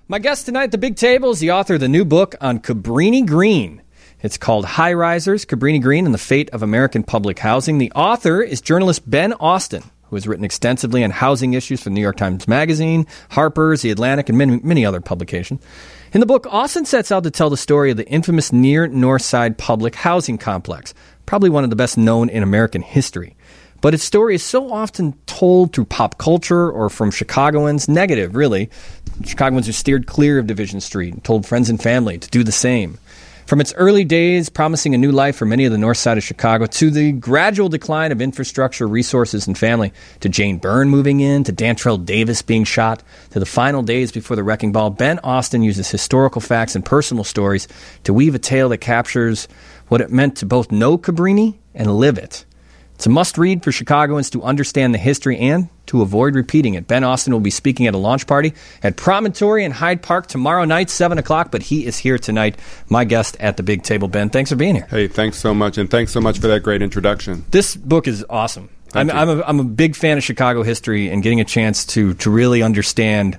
My guest tonight at the big table is the author of the new book on Cabrini Green. It's called High Risers, Cabrini Green and the Fate of American Public Housing. The author is journalist Ben Austin, who has written extensively on housing issues for the New York Times Magazine, Harper's, The Atlantic, and many other publications. In the book, Austin sets out to tell the story of the infamous Near North Side public housing complex, probably one of the best known in American history. But its story is so often told through pop culture or from Chicagoans, negative, really. Chicagoans who steered clear of Division Street and told friends and family to do the same. From its early days, promising a new life for many of the north side of Chicago, to the gradual decline of infrastructure, resources, and family, to Jane Byrne moving in, to Dantrell Davis being shot, to the final days before the wrecking ball, Ben Austin uses historical facts and personal stories to weave a tale that captures what it meant to both know Cabrini and live it. It's a must-read for Chicagoans to understand the history and to avoid repeating it. Ben Austin will be speaking at a launch party at Promontory in Hyde Park tomorrow night, 7 o'clock, but he is here tonight, my guest at the big table. Ben, thanks for being here. Hey, thanks so much, and thanks so much for that great introduction. This book is awesome. I'm a big fan of Chicago history and getting a chance to really understand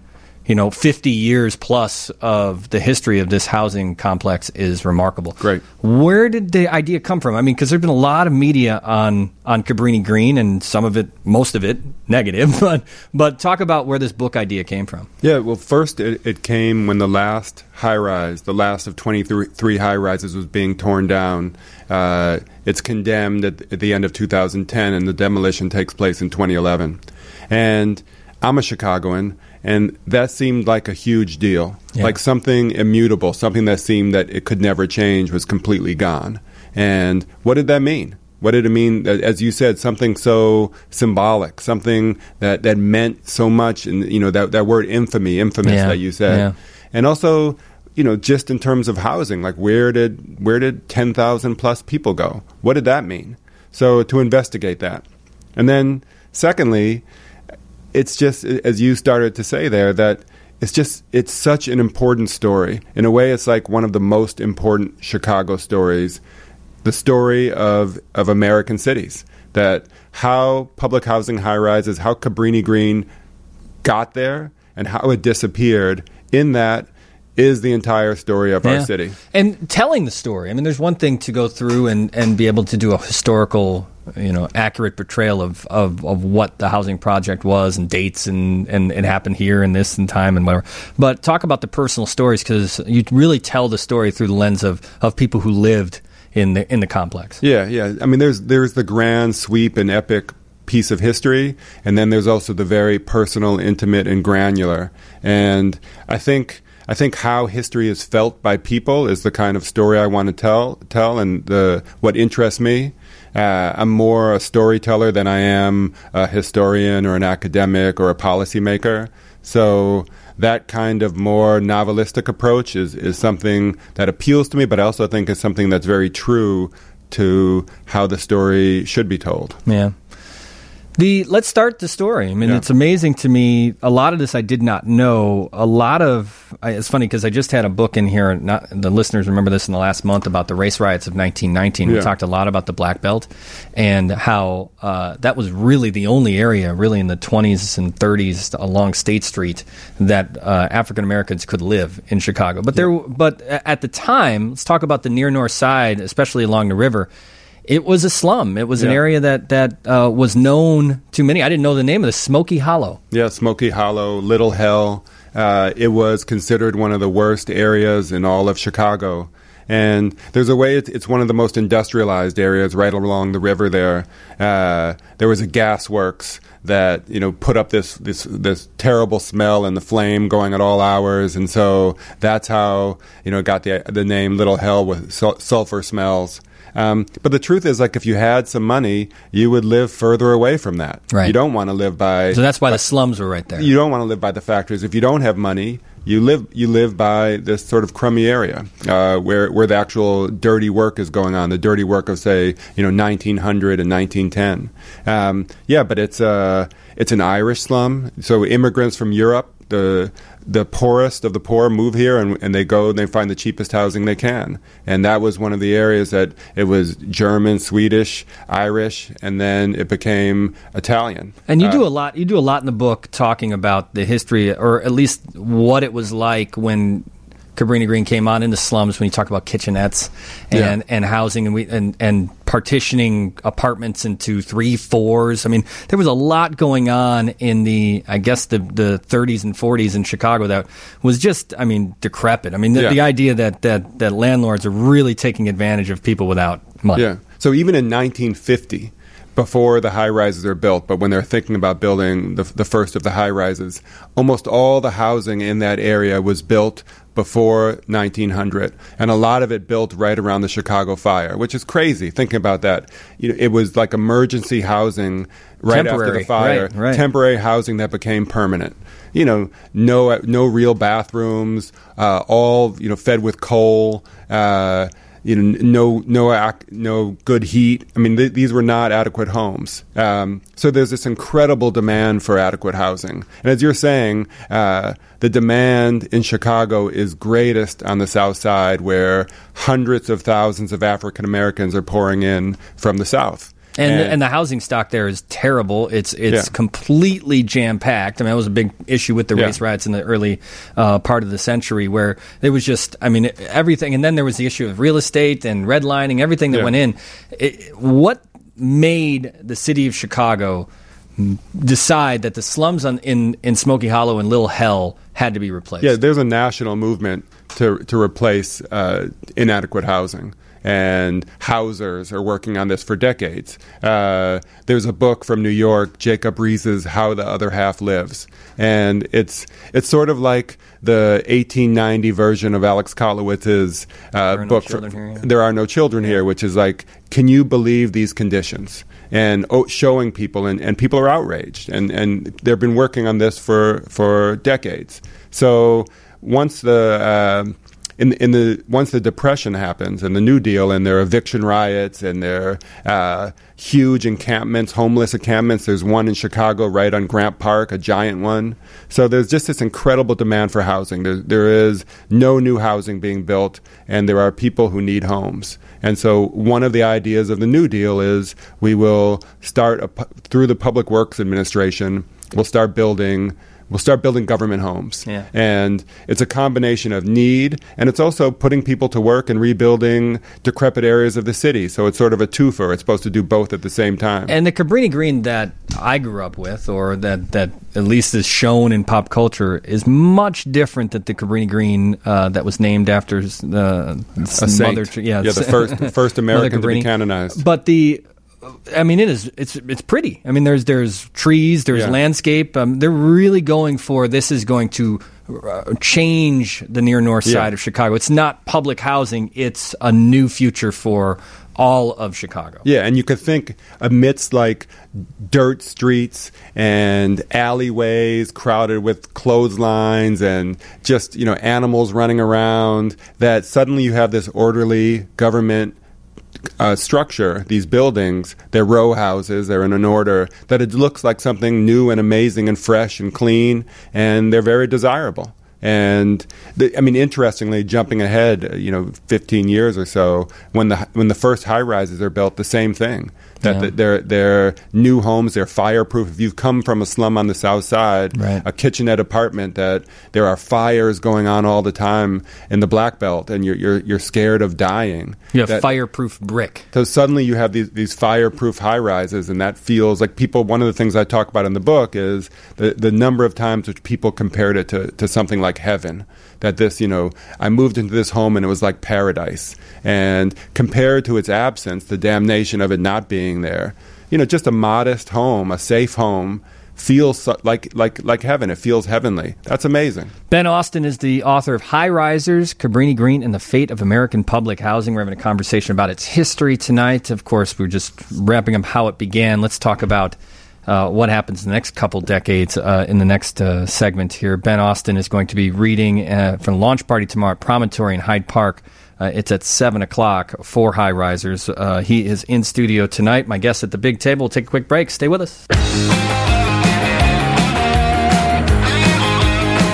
50 years plus of the history of this housing complex is remarkable. Great. Where did the idea come from? I mean, because there's been a lot of media on Cabrini Green, and some of it, most of it, negative. But talk about where this book idea came from. Yeah, well, first it came when the last high-rise, the last of 23 high-rises was being torn down. It's condemned at the end of 2010, and the demolition takes place in 2011. And I'm a Chicagoan, and that seemed like a huge deal, like something immutable, something that seemed that it could never change was completely gone. And what did that mean? What did it mean? As you said, something so symbolic, something that meant so much, and that word infamous that you said. Yeah. And also, just in terms of housing, like where did 10,000 plus people go? What did that mean? So to investigate that. And then secondly, it's just, as you started to say there, that it's such an important story. In a way, it's like one of the most important Chicago stories, the story of American cities, that how public housing high-rises, how Cabrini Green got there, and how it disappeared. In that is the entire story of our city. And telling the story. I mean, there's one thing to go through and be able to do a historical, accurate portrayal of what the housing project was and dates and it happened here and this and time and whatever. But talk about the personal stories, because you really tell the story through the lens of people who lived in the complex. Yeah. I mean, there's the grand sweep and epic piece of history, and then there's also the very personal, intimate, and granular. And I think how history is felt by people is the kind of story I want to tell, and what interests me. I'm more a storyteller than I am a historian or an academic or a policymaker. So that kind of more novelistic approach is something that appeals to me, but I also think is something that's very true to how the story should be told. Yeah. Let's start the story. I mean, It's amazing to me. A lot of this I did not know. It's funny because I just had a book in here. The listeners remember this in the last month about the race riots of 1919. We talked a lot about the Black Belt and how that was really the only area, really in the 20s and 30s along State Street, that African Americans could live in Chicago. But at the time, let's talk about the Near North Side, especially along the river. It was a slum. It was an area that was known to many. I didn't know the name of this, Smoky Hollow. Yeah, Smoky Hollow, Little Hell. It was considered one of the worst areas in all of Chicago. And there's a way it's one of the most industrialized areas right along the river there. There was a gas works that put up this terrible smell and the flame going at all hours, and so that's how it got the name Little Hell, with sulfur smells. But the truth is, like, if you had some money, you would live further away from that. Right. You don't want to live by... So that's why the slums were right there. You don't want to live by the factories. If you don't have money, you live by this sort of crummy area where the actual dirty work is going on, the dirty work of, say, 1900 and 1910. But it's an Irish slum. So immigrants from Europe the poorest of the poor move here, and they go and they find the cheapest housing they can. And that was one of the areas that it was German, Swedish, Irish, and then it became Italian. And you do a lot. You do a lot in the book talking about the history, or at least what it was like when Cabrini Green came on in the slums, when you talk about kitchenettes and housing and partitioning apartments into 3 4s. I mean, there was a lot going on in the 30s and 40s in Chicago that was just, decrepit. I mean, the idea that landlords are really taking advantage of people without money. Yeah. So even in 1950, before the high-rises are built, but when they're thinking about building the first of the high-rises, almost all the housing in that area was built before 1900, and a lot of it built right around the Chicago fire, which is crazy thinking about that. It was like emergency housing right after the fire, right. Temporary housing that became permanent. No real bathrooms, all fed with coal. No good heat. I mean, these were not adequate homes. So there's this incredible demand for adequate housing. And as you're saying, the demand in Chicago is greatest on the South Side, where hundreds of thousands of African Americans are pouring in from the South. And the housing stock there is terrible. It's completely jam-packed. I mean, that was a big issue with the race riots in the early part of the century, where it was just, everything. And then there was the issue of real estate and redlining, everything that went in. What made the city of Chicago decide that the slums in Smoky Hollow and Little Hell had to be replaced? Yeah, there's a national movement to replace inadequate housing. And housers are working on this for decades. There's a book from New York, Jacob Ries's How the Other Half Lives. And it's sort of like the 1890 version of Alex Kotlowitz's book, There Are No Children Here, which is like, can you believe these conditions? And showing people, and people are outraged. And they've been working on this for decades. So once once the Depression happens and the New Deal and there are eviction riots and there are huge encampments, homeless encampments. There's one in Chicago right on Grant Park, a giant one. So there's just this incredible demand for housing. There is no new housing being built, and there are people who need homes. And so one of the ideas of the New Deal is we will start through the Public Works Administration, we'll start building government homes. Yeah. And it's a combination of need, and it's also putting people to work and rebuilding decrepit areas of the city. So it's sort of a twofer. It's supposed to do both at the same time. And the Cabrini Green that I grew up with, or that at least is shown in pop culture, is much different than the Cabrini Green that was named after a saint. The first American to be canonized. But it's pretty. I mean, there's trees, there's landscape. They're really going for, this is going to change the near north side of Chicago. It's not public housing. It's a new future for all of Chicago. Yeah, and you could think amidst like dirt streets and alleyways crowded with clotheslines and just, animals running around, that suddenly you have this orderly government structure, these buildings. They're row houses, they're in an order, that it looks like something new and amazing and fresh and clean, and they're very desirable. And interestingly, jumping ahead, 15 years or so, when the first high rises are built, the same thing. That they're new homes, they're fireproof. If you've come from a slum on the South Side, a kitchenette apartment, that there are fires going on all the time in the Black Belt, and you're scared of dying. You have fireproof brick. So suddenly you have these fireproof high rises, and that feels like people. One of the things I talk about in the book is the number of times which people compared it to something like heaven. That this, I moved into this home and it was like paradise. And compared to its absence, the damnation of it not being there, just a modest home, a safe home, feels like heaven. It feels heavenly. That's amazing. Ben Austin is the author of High Risers, Cabrini Green, and the Fate of American Public Housing. We're having a conversation about its history tonight. Of course, we're just wrapping up how it began. Let's talk about what happens in the next couple decades in the next segment here. Ben Austin is going to be reading from the launch party tomorrow at Promontory in Hyde Park. It's at 7 o'clock for High Risers. He is in studio tonight. My guest at the big table. We'll take a quick break. Stay with us.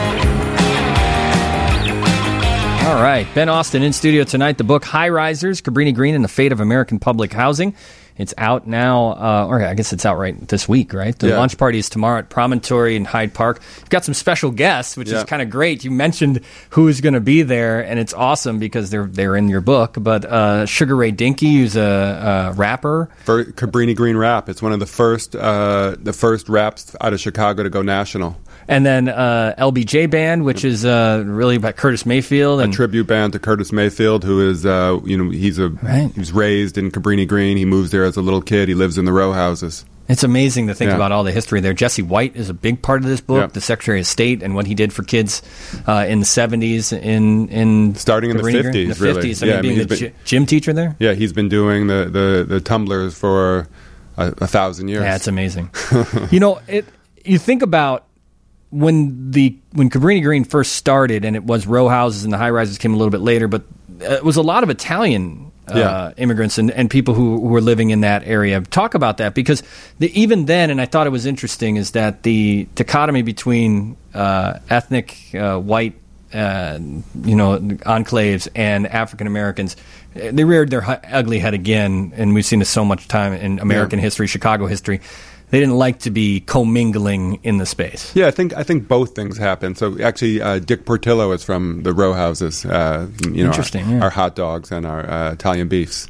All right. Ben Austin in studio tonight. The book High Risers, Cabrini Green and the Fate of American Public Housing. It's out now, or I guess it's out right this week, right? The launch party is tomorrow at Promontory in Hyde Park. You've got some special guests, which is kind of great. You mentioned who's going to be there, and it's awesome because they're in your book. But Sugar Ray Dinky, who's a rapper. For Cabrini Green Rap. It's one of the first raps out of Chicago to go national. And then LBJ Band, which is really about Curtis Mayfield. And a tribute band to Curtis Mayfield, who is, he was raised in Cabrini Green. He moves there as a little kid. He lives in the row houses. It's amazing to think about all the history there. Jesse White is a big part of this book, the Secretary of State, and what he did for kids in the 70s. Starting in the 50s, in the 50s. Really. I mean, being the gym teacher there? Yeah, he's been doing the tumblers for 1,000 years. Yeah, it's amazing. You think about when Cabrini Green first started, and it was row houses and the high rises came a little bit later, but it was a lot of Italian immigrants and people who were living in that area. Talk about that, because even then, and I thought it was interesting, is that the dichotomy between ethnic white enclaves and African Americans, they reared their ugly head again, and we've seen this so much time in American history, Chicago history. They didn't like to be commingling in the space. Yeah, I think both things happened. So actually, Dick Portillo is from the row houses. Interesting. Our hot dogs and our Italian beefs.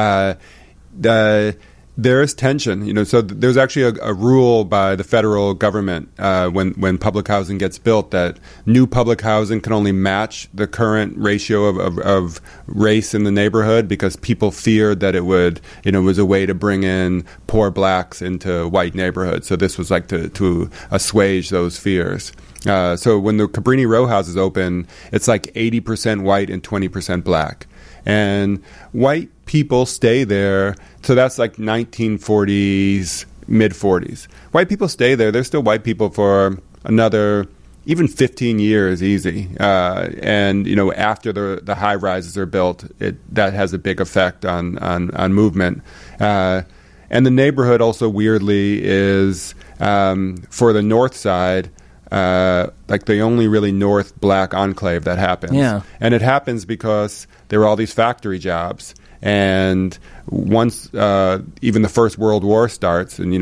There is tension, so there's actually a rule by the federal government when public housing gets built that new public housing can only match the current ratio of race in the neighborhood, because people feared that it would, was a way to bring in poor blacks into white neighborhoods. So this was like to assuage those fears. So when the Cabrini row houses open, it's like 80% white and 20% black. And white people stay there, so that's like 1940s, mid-40s. White people stay there. They're still white people for another, even 15 years easy. And, after the high rises are built, that has a big effect on movement. And the neighborhood also weirdly is, for the north side, like the only really North black enclave that happens. Yeah. And it happens because there were all these factory jobs. And once even the First World War starts, and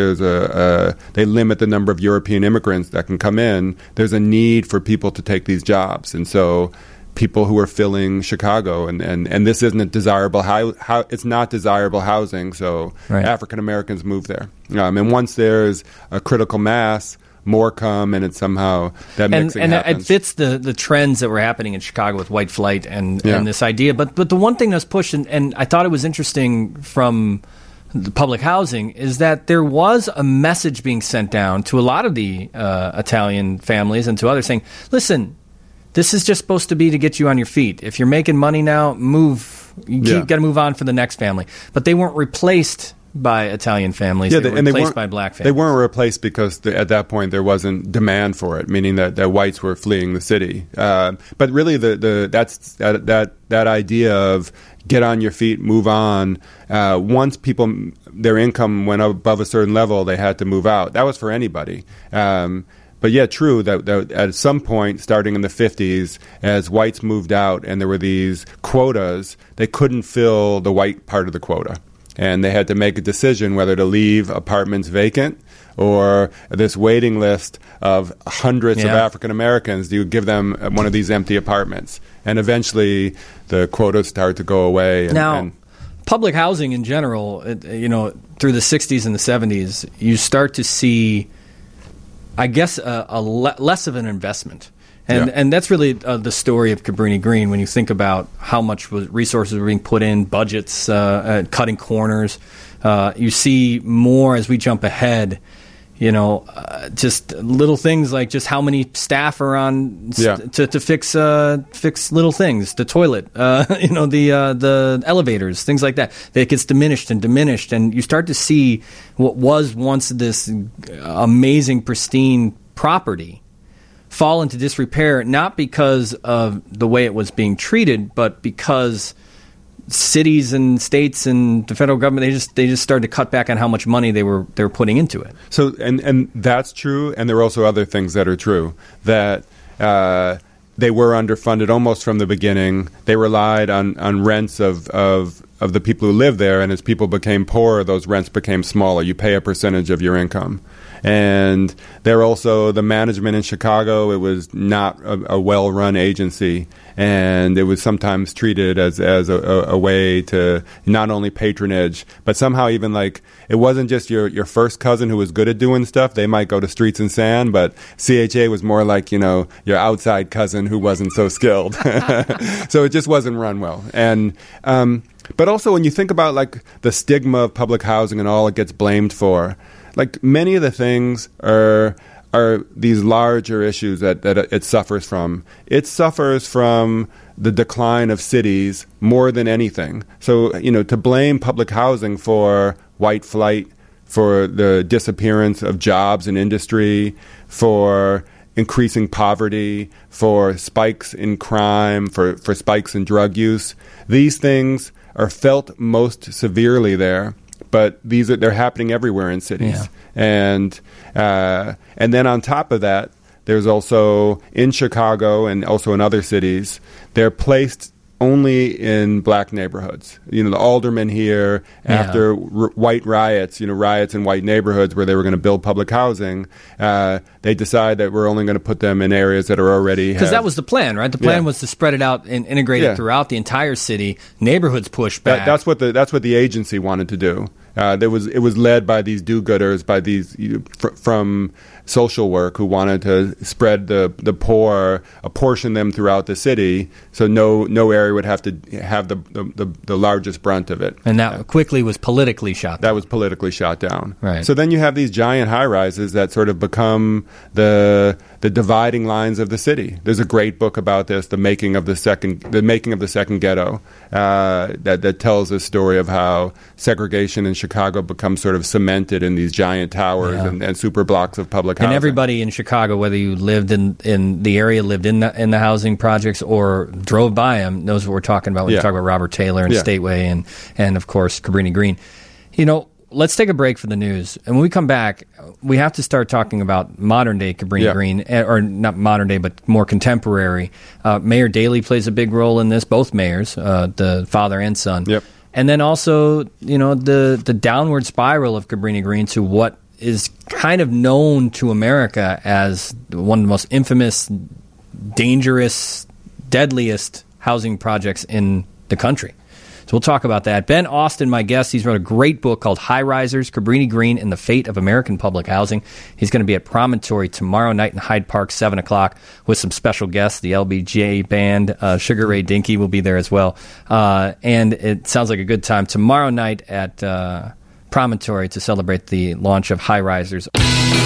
they limit the number of European immigrants that can come in, there's a need for people to take these jobs. And so people who are filling Chicago, and this isn't desirable. It's not desirable housing, so African Americans move there. And once there's a critical mass, more come, and it's somehow that mixing happens. It fits the trends that were happening in Chicago with white flight and this idea. But the one thing that's pushed, and I thought it was interesting from the public housing, is that there was a message being sent down to a lot of the Italian families and to others saying, listen, this is just supposed to be to get you on your feet. If you're making money now, move. You got to move on for the next family. But they weren't replaced by Italian families. They were replaced by black families. They weren't replaced because at that point there wasn't demand for it, meaning that whites were fleeing the city. But really, that idea of get on your feet, move on. Once their income went above a certain level, they had to move out. That was for anybody. But yeah, true that at some point, starting in the 50s, as whites moved out and there were these quotas, they couldn't fill the white part of the quota. And they had to make a decision whether to leave apartments vacant or this waiting list of hundreds of African Americans. Do you give them one of these empty apartments? And eventually the quotas start to go away. Now, public housing in general, through the 60s and the 70s, you start to see, I guess, less of an investment. And that's really the story of Cabrini Green when you think about how much resources were being put in, budgets, cutting corners. You see more as we jump ahead, just little things like just how many staff are on to fix little things, the toilet, the elevators, things like that. That gets diminished, and you start to see what was once this amazing, pristine property fall into disrepair, not because of the way it was being treated, but because cities and states and the federal government, they just started to cut back on how much money they were putting into it. So and that's true, and there are also other things that are true. That they were underfunded almost from the beginning. They relied on rents of the people who lived there, and as people became poorer, those rents became smaller. You pay a percentage of your income. And they're also the management in Chicago. It was not a well-run agency, and it was sometimes treated as a way to not only patronage, but somehow even like it wasn't just your first cousin who was good at doing stuff. They might go to Streets and Sand, but CHA was more like, your outside cousin who wasn't so skilled. So it just wasn't run well. And but also when you think about like the stigma of public housing and all it gets blamed for, like many of the things are these larger issues that it suffers from. It suffers from the decline of cities more than anything. So, to blame public housing for white flight, for the disappearance of jobs and industry, for increasing poverty, for spikes in crime, for spikes in drug use, these things are felt most severely there. But they're happening everywhere in cities. Yeah. And then on top of that, there's also in Chicago and also in other cities, they're placed only in black neighborhoods. The aldermen here, after white riots, riots in white neighborhoods where they were going to build public housing, they decide that we're only going to put them in areas that are already... Because that was the plan, right? The plan was to spread it out and integrate it throughout the entire city. Neighborhoods pushed back. That's what the agency wanted to do. It was led by these do-gooders, by these from social work who wanted to spread the poor, apportion them throughout the city, so no area would have to have the largest brunt of it. And that quickly was politically shot down. That was politically shot down. Right. So then you have these giant high-rises that sort of become the dividing lines of the city. There's a great book about this, the making of the second ghetto, that tells the story of how segregation in Chicago becomes sort of cemented in these giant towers and super blocks of public housing. And everybody in Chicago, whether you lived in the area, lived in the housing projects, or drove by them, knows what we're talking about when we talk about Robert Taylor and Stateway and of course Cabrini Green. Let's take a break for the news. And when we come back, we have to start talking about modern-day Cabrini Green, or not modern-day, but more contemporary. Mayor Daley plays a big role in this, both mayors, the father and son. Yep. And then also, the downward spiral of Cabrini Green to what is kind of known to America as one of the most infamous, dangerous, deadliest housing projects in the country. So we'll talk about that. Ben Austin, my guest, he's wrote a great book called High Risers, Cabrini Green and the Fate of American Public Housing. He's going to be at Promontory tomorrow night in Hyde Park, 7 o'clock, with some special guests. The LBJ Band, Sugar Ray Dinky will be there as well. And it sounds like a good time tomorrow night at Promontory to celebrate the launch of High Risers. All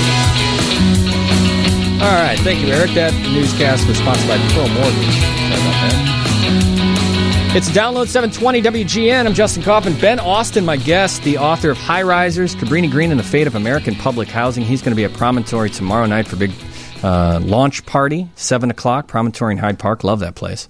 right, thank you, Eric. That newscast was sponsored by Pearl Mortgage. Sorry about that. It's Download 720 WGN. I'm Justin Kaufman. Ben Austin, my guest, the author of High Risers, Cabrini Green and the Fate of American Public Housing. He's going to be at Promontory tomorrow night for a big launch party, 7 o'clock, Promontory in Hyde Park. Love that place.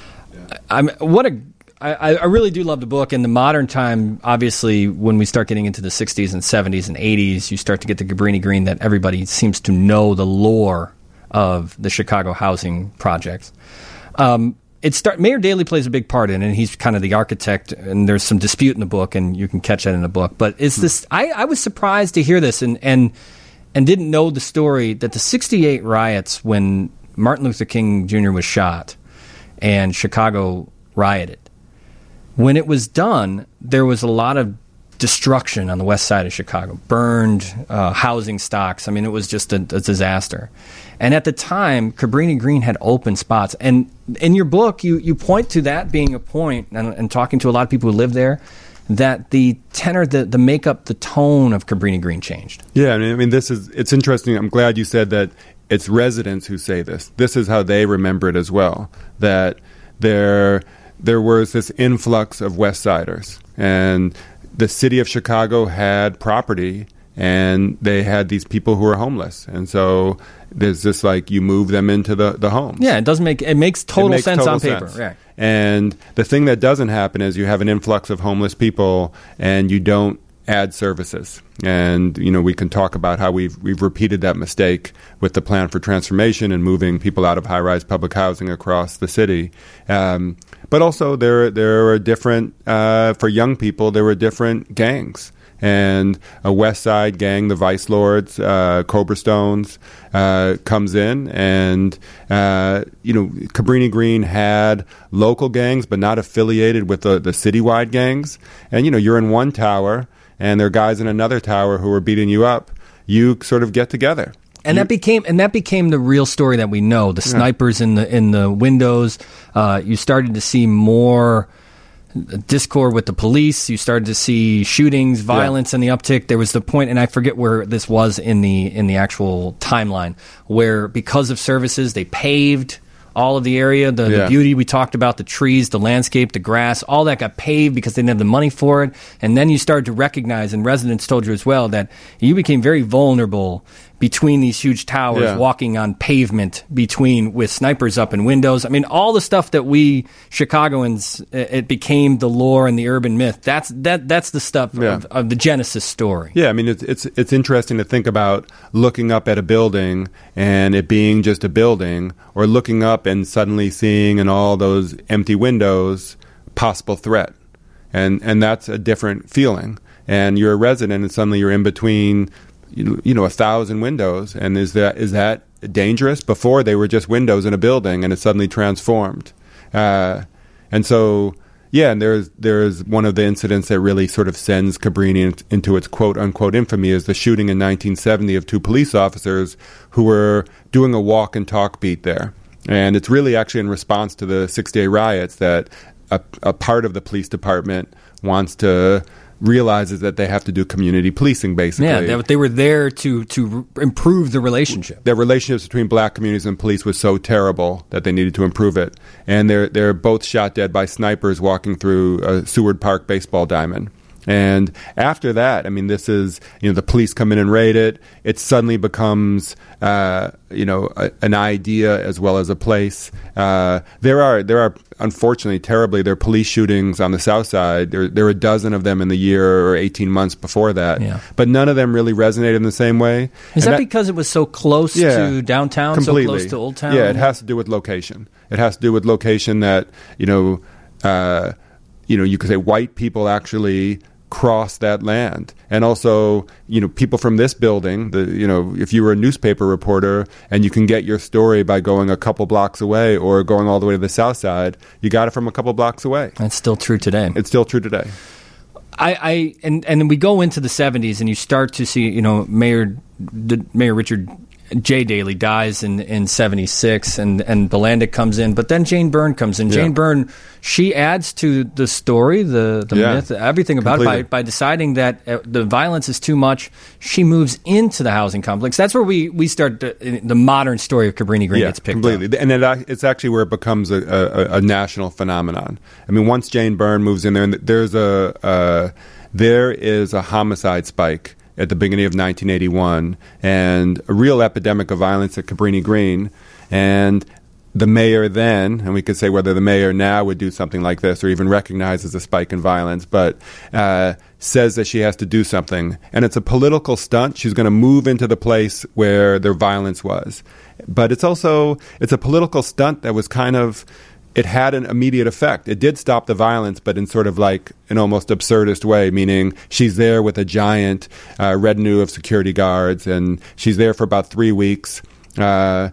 I really do love the book. In the modern time, obviously, when we start getting into the 60s and 70s and 80s, you start to get the Cabrini Green that everybody seems to know the lore of the Chicago housing projects. Mayor Daley plays a big part in it, and he's kind of the architect, and there's some dispute in the book, and you can catch that in the book. But it's this. I was surprised to hear this and didn't know the story that the 68 riots when Martin Luther King Jr. was shot and Chicago rioted. When it was done, there was a lot of destruction on the west side of Chicago, burned housing stocks. I mean, it was just a disaster. And at the time, Cabrini Green had open spots. And in your book, you point to that being a point, and talking to a lot of people who live there, that the tenor, the makeup, the tone of Cabrini Green changed. Yeah, I mean, it's interesting. I'm glad you said that it's residents who say this. This is how they remember it as well, that there was this influx of West Siders, and the city of Chicago had property, and they had these people who were homeless, and so there's this you move them into the homes. Yeah, it makes total sense on paper. Right. And the thing that doesn't happen is you have an influx of homeless people, and you don't add services. And, we can talk about how we've repeated that mistake with the plan for transformation and moving people out of high-rise public housing across the city. But also there are different, for young people, there were different gangs. And a West Side gang, the Vice Lords, Cobra Stones, comes in, and Cabrini Green had local gangs, but not affiliated with the citywide gangs. And you're in one tower, and there are guys in another tower who are beating you up. You sort of get together. And that became the real story that we know. The snipers in the windows. You started to see more discord with the police. You started to see shootings, violence, and the uptick. There was the point, and I forget where this was in the actual timeline, where because of services, they paved all of the area, the beauty we talked about, the trees, the landscape, the grass, all that got paved because they didn't have the money for it. And then you started to recognize, and residents told you as well, that you became very vulnerable between these huge towers, walking on pavement with snipers up in windows. I mean, all the stuff that we Chicagoans, it became the lore and the urban myth. That's the stuff of the Genesis story. Yeah, I mean, it's interesting to think about looking up at a building and it being just a building, or looking up and suddenly seeing in all those empty windows possible threat. And that's a different feeling. And you're a resident and suddenly you're in between 1,000 windows, and is that dangerous? Before, they were just windows in a building, and it suddenly transformed. And so, and there's one of the incidents that really sort of sends Cabrini into its quote unquote infamy is the shooting in 1970 of 2 police officers who were doing a walk and talk beat there. And it's really actually in response to the 6-day riots that a part of the police department realizes that they have to do community policing, basically. Yeah, they were there to improve the relationship. The relationships between black communities and police was so terrible that they needed to improve it. And they're both shot dead by snipers walking through a Seward Park baseball diamond. And after that, I mean, this is, the police come in and raid it. It suddenly becomes, an idea as well as a place. There are, unfortunately, terribly, there are police shootings on the South Side. There were a dozen of them in the year or 18 months before that. Yeah. But none of them really resonated in the same way. Is that because it was so close to downtown, completely. So close to Old Town? Yeah, it has to do with location. It has to do with location that, you could say white people actually cross that land. And also, people from this building, if you were a newspaper reporter and you can get your story by going a couple blocks away or going all the way to the South Side, you got it from a couple blocks away. That's still true today. It's still true today. And we go into the 70s and you start to see, Mayor Richard J. Daley dies in 76 and Bilandic comes in, but then Jane Byrne comes in. Jane Byrne, she adds to the story, the myth, everything about it by deciding that the violence is too much. She moves into the housing complex. That's where we start the modern story of Cabrini Green gets picked up. And it's actually where it becomes a national phenomenon. I mean, once Jane Byrne moves in there, and there is a homicide spike at the beginning of 1981, and a real epidemic of violence at Cabrini Green. And the mayor then, and we could say whether the mayor now would do something like this or even recognizes a spike in violence, but says that she has to do something. And it's a political stunt. She's going to move into the place where the violence was. But it's a political stunt that was it had an immediate effect. It did stop the violence, but in sort of like an almost absurdist way, meaning she's there with a giant retinue of security guards, and she's there for about 3 weeks. But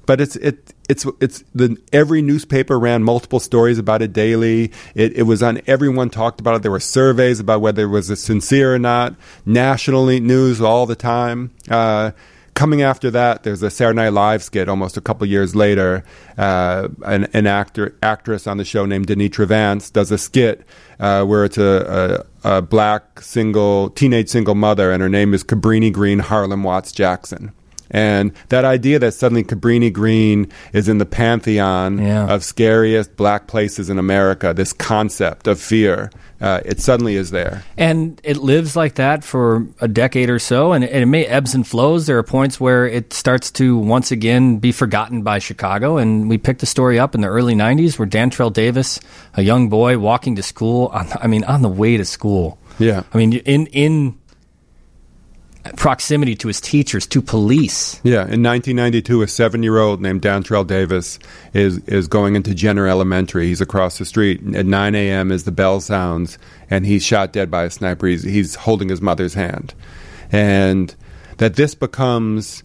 every newspaper ran multiple stories about it daily. It was on, everyone talked about it. There were surveys about whether it was sincere or not. Nationally news all the time. Coming after that, there's a Saturday Night Live skit almost a couple years later. An actress on the show named Denitra Vance does a skit where it's a black teenage single mother, and her name is Cabrini Green Harlem Watts Jackson. And that idea that suddenly Cabrini Green is in the pantheon of scariest black places in America, this concept of fear, it suddenly is there. And it lives like that for a decade or so, and it may ebbs and flows. There are points where it starts to once again be forgotten by Chicago, and we picked the story up in the early 90s where Dantrell Davis, a young boy walking to school, on the way to school. Yeah. I mean, in proximity to his teachers, to police. Yeah, in 1992, a 7-year-old named Dantrell Davis is going into Jenner Elementary. He's across the street. At 9 a.m. as the bell sounds, and he's shot dead by a sniper. He's holding his mother's hand. And that this becomes...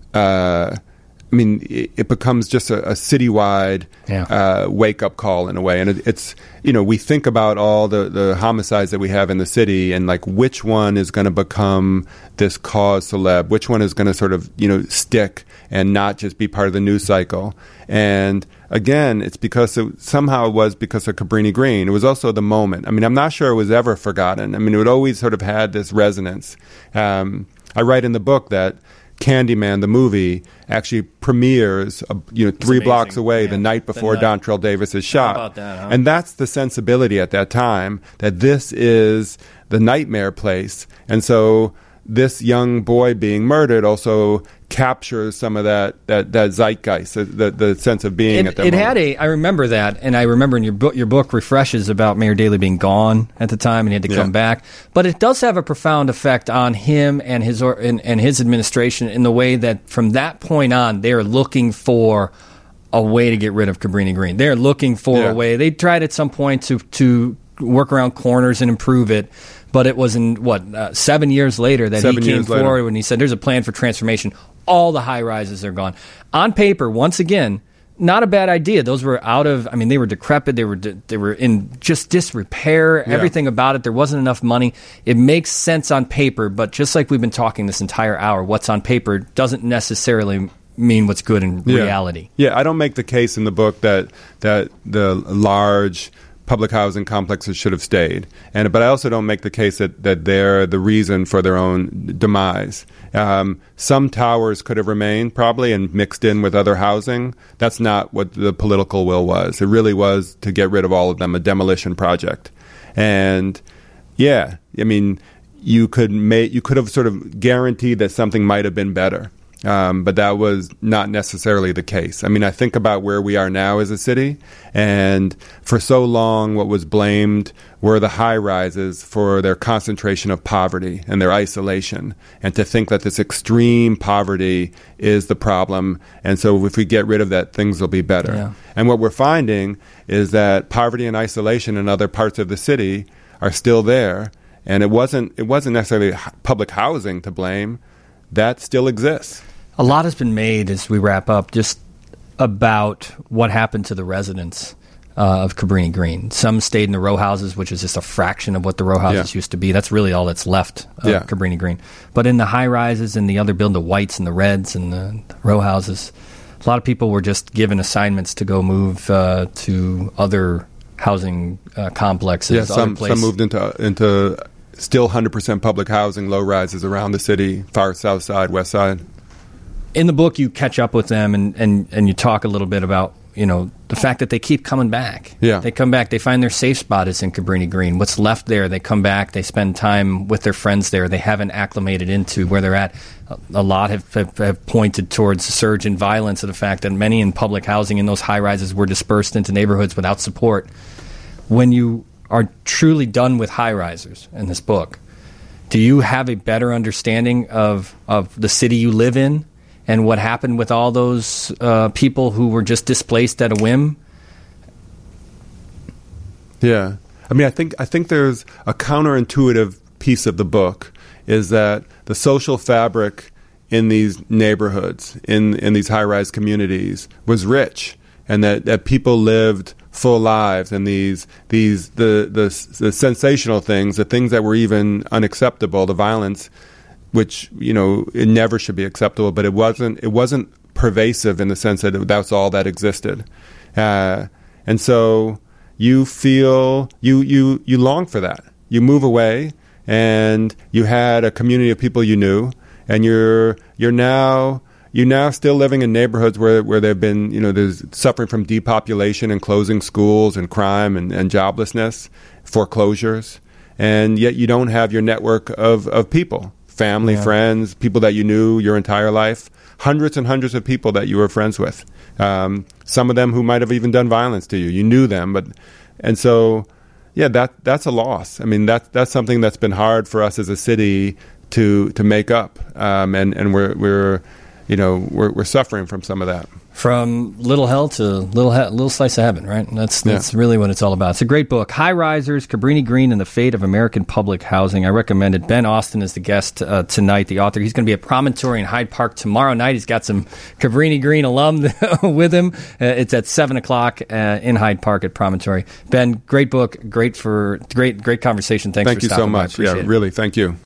it becomes just a citywide wake-up call in a way. And it's we think about all the homicides that we have in the city and, like, which one is going to become this cause celeb, which one is going to sort of, stick and not just be part of the news cycle. And, again, it's because somehow it was because of Cabrini Green. It was also the moment. I mean, I'm not sure it was ever forgotten. I mean, it always sort of had this resonance. I write in the book that Candyman, the movie, actually premieres, 3 blocks away the night before Dantrell Davis is shot. How about that, huh? And that's the sensibility at that time, that this is the nightmare place. And so this young boy being murdered also captures some of that zeitgeist, the sense of being at that moment. I remember that, and I remember in your book refreshes about Mayor Daley being gone at the time and he had to come back. But it does have a profound effect on him and his administration in the way that from that point on, they're looking for a way to get rid of Cabrini Green. They're looking for a way. They tried at some point to work around corners and improve it. But it was in, 7 years later that he came forward when he said, there's a plan for transformation. All the high-rises are gone. On paper, once again, not a bad idea. Those were they were decrepit. They were in just disrepair. Yeah. Everything about it. There wasn't enough money. It makes sense on paper, but just like we've been talking this entire hour, what's on paper doesn't necessarily mean what's good in reality. Yeah, I don't make the case in the book that the large public housing complexes should have stayed. But I also don't make the case that they're the reason for their own demise. Some towers could have remained, probably, and mixed in with other housing. That's not what the political will was. It really was to get rid of all of them, a demolition project. And, you could have sort of guaranteed that something might have been better. But that was not necessarily the case. I mean, I think about where we are now as a city, and for so long what was blamed were the high-rises for their concentration of poverty and their isolation, and to think that this extreme poverty is the problem, and so if we get rid of that, things will be better. Yeah. And what we're finding is that poverty and isolation in other parts of the city are still there, and it wasn't necessarily public housing to blame. That still exists. A lot has been made, as we wrap up, just about what happened to the residents of Cabrini Green. Some stayed in the row houses, which is just a fraction of what the row houses used to be. That's really all that's left of Cabrini Green. But in the high-rises and the other buildings, the whites and the reds and the row houses, a lot of people were just given assignments to go move to other housing complexes. Yeah, some moved into still 100% public housing, low-rises around the city, far south side, west side. In the book, you catch up with them and you talk a little bit about, the fact that they keep coming back. Yeah. They come back. They find their safe spot is in Cabrini Green. What's left there, they come back. They spend time with their friends there. They haven't acclimated into where they're at. A lot have pointed towards the surge in violence and the fact that many in public housing in those high-rises were dispersed into neighborhoods without support. When you are truly done with high-risers in this book, do you have a better understanding of the city you live in and what happened with all those people who were just displaced at a whim? Yeah. I think there's a counterintuitive piece of the book is that the social fabric in these neighborhoods, in these high-rise communities, was rich, and that people lived full lives, and the sensational things, the things that were even unacceptable, the violence, which it never should be acceptable, but it wasn't pervasive in the sense that that's all that existed, and so you feel you long for that. You move away, and you had a community of people you knew, and you're now you're now still living in neighborhoods where they've been, there's suffering from depopulation and closing schools and crime and joblessness, foreclosures, and yet you don't have your network of people, family, friends, people that you knew your entire life, hundreds and hundreds of people that you were friends with, some of them who might have even done violence to you. You knew them, and so, yeah, that's a loss. I mean, that's something that's been hard for us as a city to make up, and we're suffering from some of that. From little hell to little slice of heaven, right? That's really what it's all about. It's a great book, High Risers, Cabrini Green and the Fate of American Public Housing. I recommend it. Ben Austin is the guest tonight, the author. He's going to be at Promontory in Hyde Park tomorrow night. He's got some Cabrini Green alum with him. It's at 7 o'clock in Hyde Park at Promontory. Ben, great book, great conversation. Thank you so much. Yeah, really, thank you.